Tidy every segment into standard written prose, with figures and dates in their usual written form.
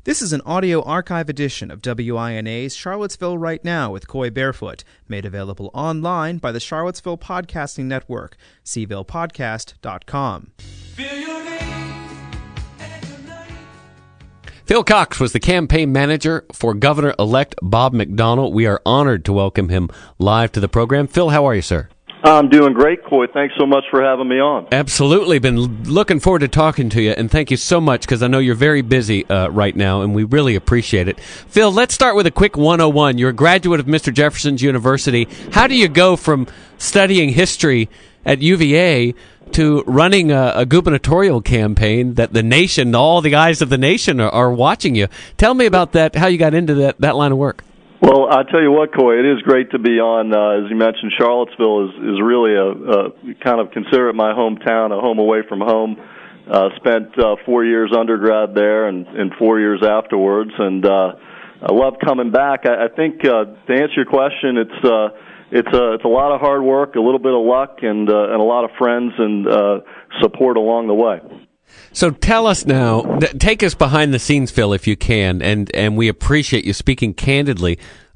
This is an audio archive edition of WINA's Charlottesville Right Now with Coy Barefoot, made available online by the Charlottesville Podcasting Network, cvillepodcast.com. Phil Cox was the campaign manager for Governor-elect Bob McDonnell. We are honored to welcome him live to the program. Phil, how are you, sir? I'm doing great, Coy. Thanks so much for having me on. Absolutely. Been looking forward to talking to you, and thank you so much because I know you're very busy right now, and we really appreciate it. Phil, let's start with a quick 101. You're a graduate of Mr. Jefferson's University. How do you go from studying history at UVA to running a gubernatorial campaign that the nation, all the eyes of the nation are watching you? Tell me about that, how you got into that line of work. Well, I tell you what, Coy, it is great to be on. As you mentioned, Charlottesville is really a kind of consider it my hometown, a home away from home. Spent 4 years undergrad there and 4 years afterwards, and I love coming back. I think to answer your question, it's a lot of hard work, a little bit of luck, and a lot of friends and support along the way. So tell us now, take us behind the scenes, Phil, if you can, and we appreciate you speaking candidly.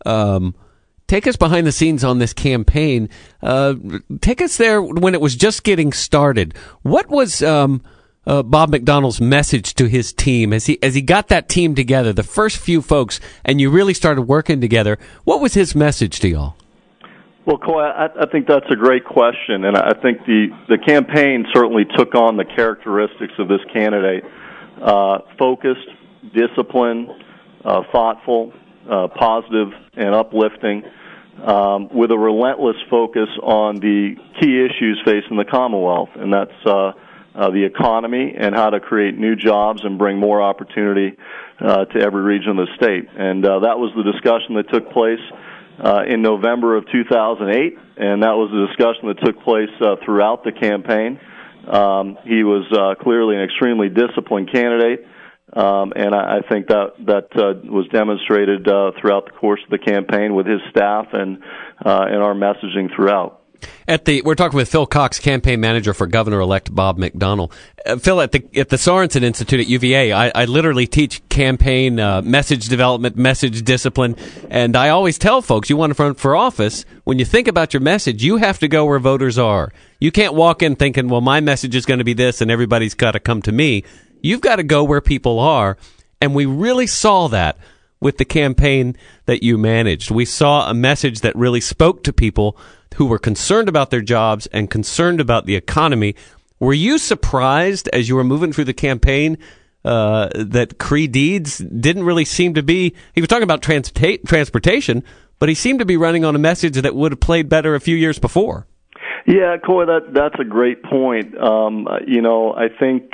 Take us behind the scenes on this campaign. Take us there when it was just getting started. What was Bob McDonnell's message to his team as he got that team together, the first few folks, and you really started working together? What was his message to y'all? Well, Coy, I think that's a great question, and I think the campaign certainly took on the characteristics of this candidate: focused, disciplined, thoughtful, positive, and uplifting, with a relentless focus on the key issues facing the Commonwealth, and that's the economy and how to create new jobs and bring more opportunity to every region of the state. And that was the discussion that took place in November of 2008, and that was a discussion that took place throughout the campaign. He was clearly an extremely disciplined candidate, and I think that was demonstrated throughout the course of the campaign with his staff and our messaging throughout. We're talking with Phil Cox, campaign manager for Governor-elect Bob McDonnell. Phil, at the Sorensen Institute at UVA, I literally teach campaign message development, message discipline, and I always tell folks, you want to run for office, when you think about your message, you have to go where voters are. You can't walk in thinking, well, my message is going to be this and everybody's got to come to me. You've got to go where people are, and we really saw that with the campaign that you managed. We saw a message that really spoke to people who were concerned about their jobs and concerned about the economy. Were you surprised as you were moving through the campaign that Creigh Deeds didn't really seem to be, he was talking about transportation, but he seemed to be running on a message that would have played better a few years before? Yeah, Coy, that's a great point. I think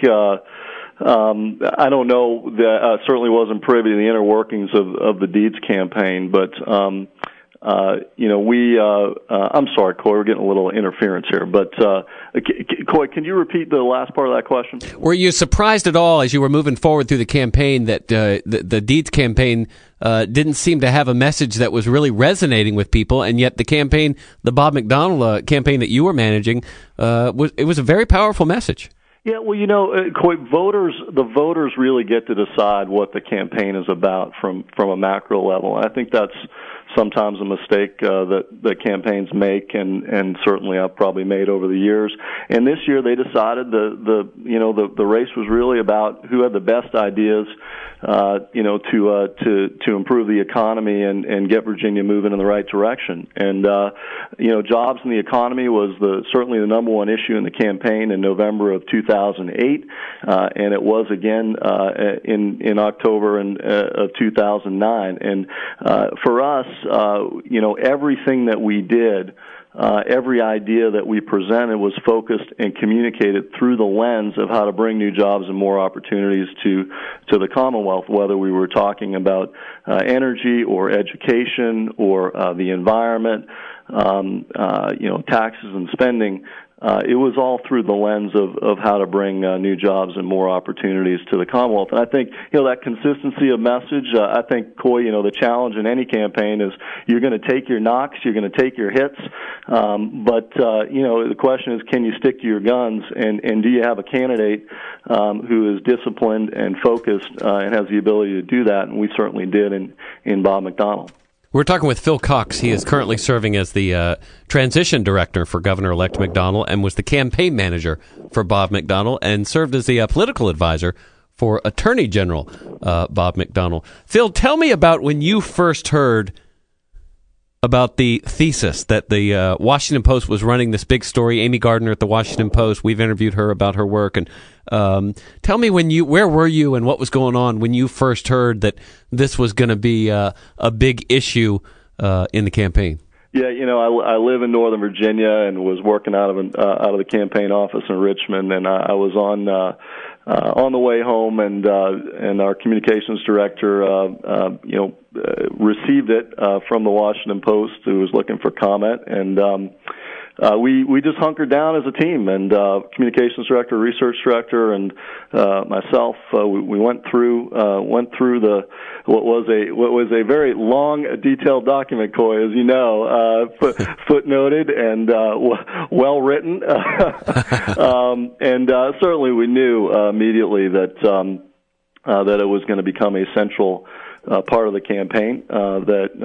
I don't know that certainly wasn't privy to the inner workings of the Deeds campaign, but I'm sorry, Coy, we're getting a little interference here, but Coy, can you repeat the last part of that question? Were you surprised at all as you were moving forward through the campaign that the Deeds campaign didn't seem to have a message that was really resonating with people, and yet the Bob McDonnell campaign that you were managing, it was a very powerful message? Yeah, well, Coy, the voters really get to decide what the campaign is about from a macro level. And I think that's sometimes a mistake that campaigns make, and certainly I've probably made over the years. And this year they decided the race was really about who had the best ideas, to improve the economy and get Virginia moving in the right direction. And jobs in the economy was certainly the number one issue in the campaign in November of 2008, and it was again in October of 2009. And for us, everything that we did, every idea that we presented was focused and communicated through the lens of how to bring new jobs and more opportunities to the Commonwealth, whether we were talking about energy or education or the environment, taxes and spending. it was all through the lens of how to bring new jobs and more opportunities to the Commonwealth. And I think, that consistency of message, I think, Coy, the challenge in any campaign is you're going to take your knocks, you're going to take your hits, but the question is, can you stick to your guns, and do you have a candidate who is disciplined and focused and has the ability to do that? And we certainly did in Bob McDonnell. We're talking with Phil Cox. He is currently serving as the transition director for Governor-elect McDonnell and was the campaign manager for Bob McDonnell and served as the political advisor for Attorney General Bob McDonnell. Phil, tell me about when you first heard about the thesis that the Washington Post was running this big story. Amy Gardner at the Washington Post, we've interviewed her about her work. And tell me where were you and what was going on when you first heard that this was going to be a big issue in the campaign? Yeah, I live in Northern Virginia and was working out of the campaign office in Richmond, and I was on the way home, and our communications director, received it from the Washington Post, who was looking for comment, and we just hunkered down as a team, and communications director, research director, and myself, we went through what was a very long, detailed document, Coy, as you know, footnoted and well written, and certainly we knew immediately that it was going to become a central part of the campaign. And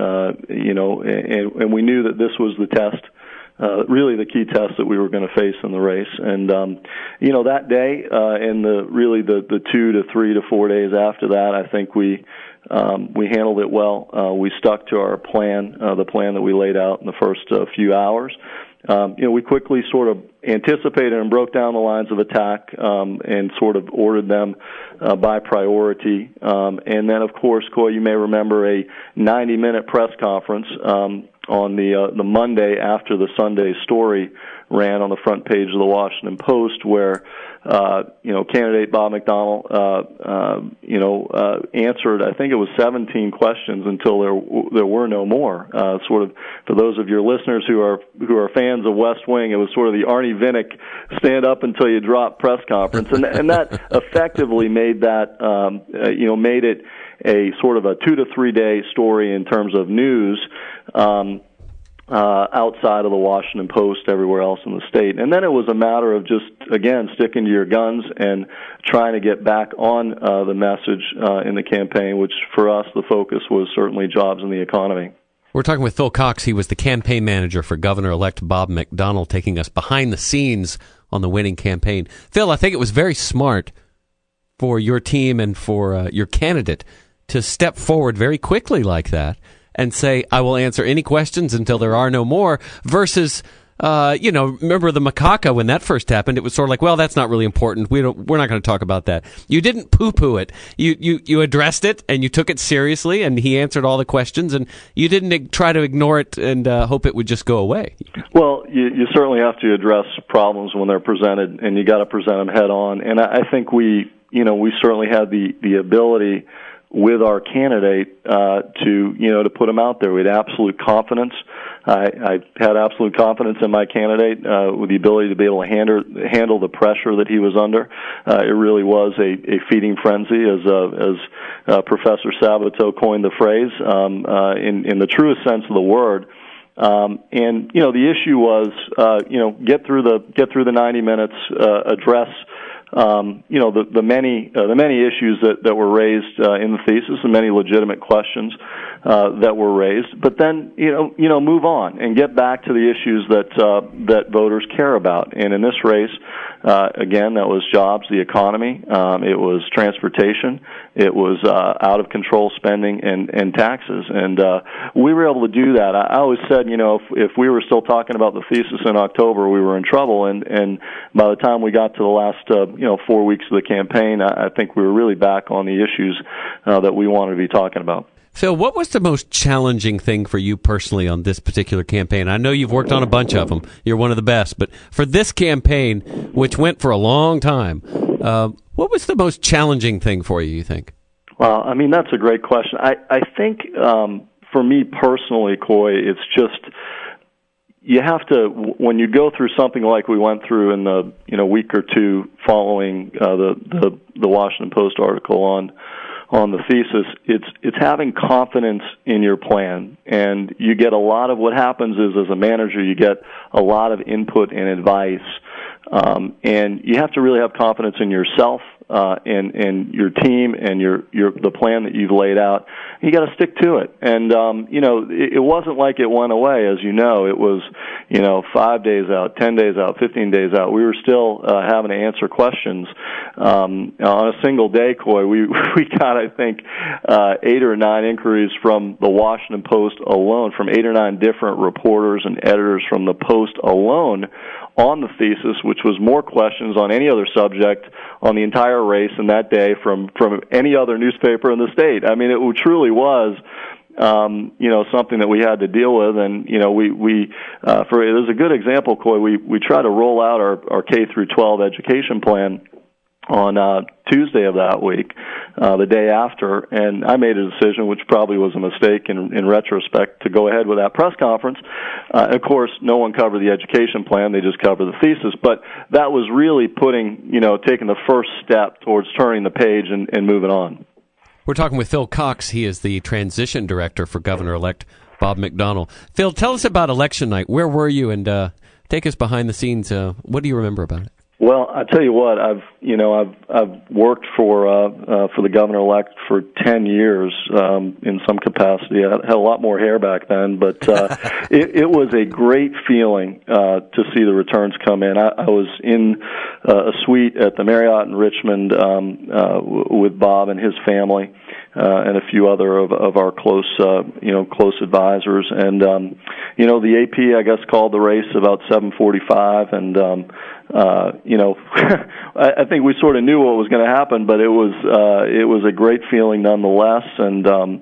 we knew that this was the test. Really the key test that we were going to face in the race. And, that day, and the 2 to 3 to 4 days after that, I think we handled it well. We stuck to our plan, the plan that we laid out in the first few hours. We quickly sort of anticipated and broke down the lines of attack, and sort of ordered them by priority. And then, of course, Coy, you may remember a 90-minute press conference on the Monday after the Sunday story ran on the front page of the Washington Post, where candidate Bob McDonnell answered, I think it was 17 questions until there were no more. Sort of, for those of your listeners who are fans of West Wing, it was sort of the Arnie Vinnick stand up until you drop press conference, and that effectively made that made it a sort of a 2 to 3 day story in terms of news. Outside of the Washington Post, everywhere else in the state. And then it was a matter of just, again, sticking to your guns and trying to get back on the message in the campaign, which for us, the focus was certainly jobs and the economy. We're talking with Phil Cox. He was the campaign manager for Governor-elect Bob McDonnell, taking us behind the scenes on the winning campaign. Phil, I think it was very smart for your team and for your candidate to step forward very quickly like that and say, I will answer any questions until there are no more, versus, remember the macaca when that first happened? It was sort of like, well, that's not really important. We're not going to talk about that. You didn't poo-poo it. You addressed it, and you took it seriously, and he answered all the questions, and you didn't try to ignore it and hope it would just go away. Well, you certainly have to address problems when they're presented, and you got to present them head on. And I think we certainly had the ability with our candidate to put him out there. We had absolute confidence. I had absolute confidence in my candidate with the ability to be able to handle the pressure that he was under. It really was a feeding frenzy, as Professor Sabato coined the phrase, in the truest sense of the word. And the issue was get through the 90 minutes, address the many issues that were raised in the thesis, and many legitimate questions that were raised, but then move on and get back to the issues that voters care about. And in this race, again, that was jobs, the economy, it was transportation, it was out of control spending and taxes, and we were able to do that. I always said, if we were still talking about the thesis in October, we were in trouble. And by the time we got to the last 4 weeks of the campaign, I think we were really back on the issues that we wanted to be talking about. Phil, what was the most challenging thing for you personally on this particular campaign? I know you've worked on a bunch of them. You're one of the best. But for this campaign, which went for a long time, what was the most challenging thing for you think? Well, I mean, that's a great question. I think for me personally, Coy, it's just, you have to, when you go through something like we went through in the week or two following the Washington Post article on the thesis, it's having confidence in your plan. And you get a lot of, what happens is, as a manager, you get a lot of input and advice. And you have to really have confidence in yourself, and your team and the plan that you've laid out. You got to stick to it. And it wasn't like it went away. As you know, it was 5 days out, 10 days out, 15 days out. We were still having to answer questions on a single day. Coy, we got, I think, 8 or 9 inquiries from the Washington Post alone, from 8 or 9 different reporters and editors from the Post alone on the thesis, which was more questions on any other subject on the entire race in that day from any other newspaper in the state. I mean, it truly was something that we had to deal with. And there's a good example, Coy. We try to roll out our K through 12 education plan on Tuesday of that week, the day after, and I made a decision, which probably was a mistake in retrospect, to go ahead with that press conference. Of course, no one covered the education plan; they just covered the thesis. But that was really taking the first step towards turning the page and moving on. We're talking with Phil Cox. He is the transition director for Governor-elect Bob McDonnell. Phil, tell us about election night. Where were you? And take us behind the scenes. What do you remember about it? Well, I tell you what, I've worked for the governor-elect for 10 years in some capacity. I had a lot more hair back then, but it was a great feeling to see the returns come in. I was in a suite at the Marriott in Richmond with Bob and his family. And a few other of our close advisors, and the AP, I guess, called the race about 7:45, and I think we sort of knew what was going to happen, but it was a great feeling nonetheless, and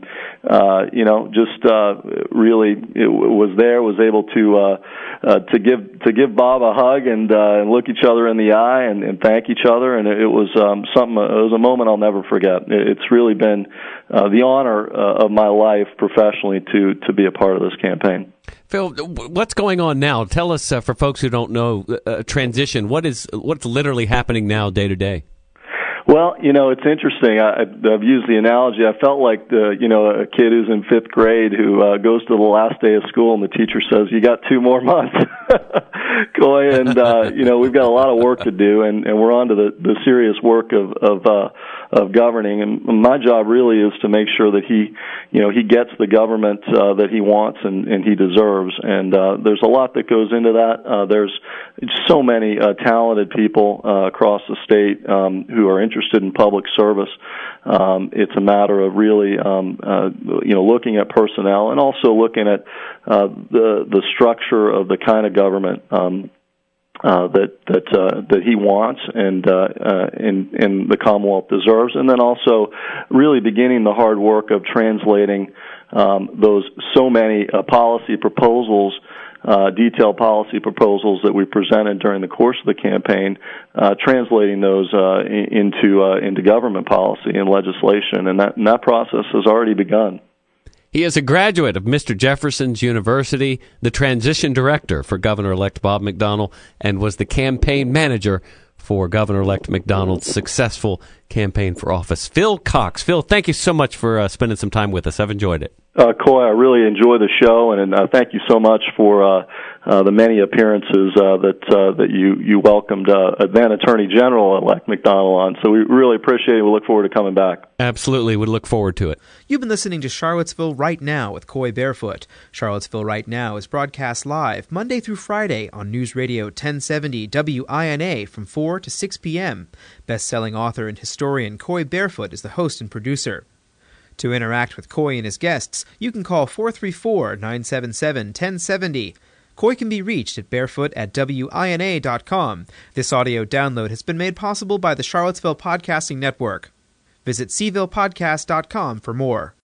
really it was able to give Bob a hug and look each other in the eye and thank each other, and it was something. It was a moment I'll never forget. It's really been the honor of my life professionally to be a part of this campaign. Phil, what's going on now? Tell us, for folks who don't know, transition. What's literally happening now, day to day? Well, it's interesting. I've used the analogy. I felt like a kid who's in 5th grade who goes to the last day of school and the teacher says, "You got 2 more months." Coy, and we've got a lot of work to do, and we're on to the serious work of governing. And my job really is to make sure that he gets the government that he wants and he deserves. And there's a lot that goes into that. There's so many talented people across the state who are interested in public service. It's a matter of really looking at personnel and also looking at the structure of the kind of government that he wants and the Commonwealth deserves, and then also really beginning the hard work of translating those so many policy proposals, detailed policy proposals that we presented during the course of the campaign, translating those into government policy and legislation, and that process has already begun. He is a graduate of Mr. Jefferson's University, the transition director for Governor-elect Bob McDonnell, and was the campaign manager for Governor-elect McDonnell's successful campaign for office. Phil Cox. Phil, thank you so much for spending some time with us. I've enjoyed it. Coy, I really enjoy the show, and thank you so much for the many appearances that you welcomed then Attorney General-elect McDonnell on. So we really appreciate it. We look forward to coming back. Absolutely. We look forward to it. You've been listening to Charlottesville Right Now with Coy Barefoot. Charlottesville Right Now is broadcast live Monday through Friday on News Radio 1070 WINA from 4 to 6 p.m. Best-selling author and historian Coy Barefoot is the host and producer. To interact with Coy and his guests, you can call 434-977-1070. Coy can be reached at barefoot@wina.com. This audio download has been made possible by the Charlottesville Podcasting Network. Visit cvillepodcast.com for more.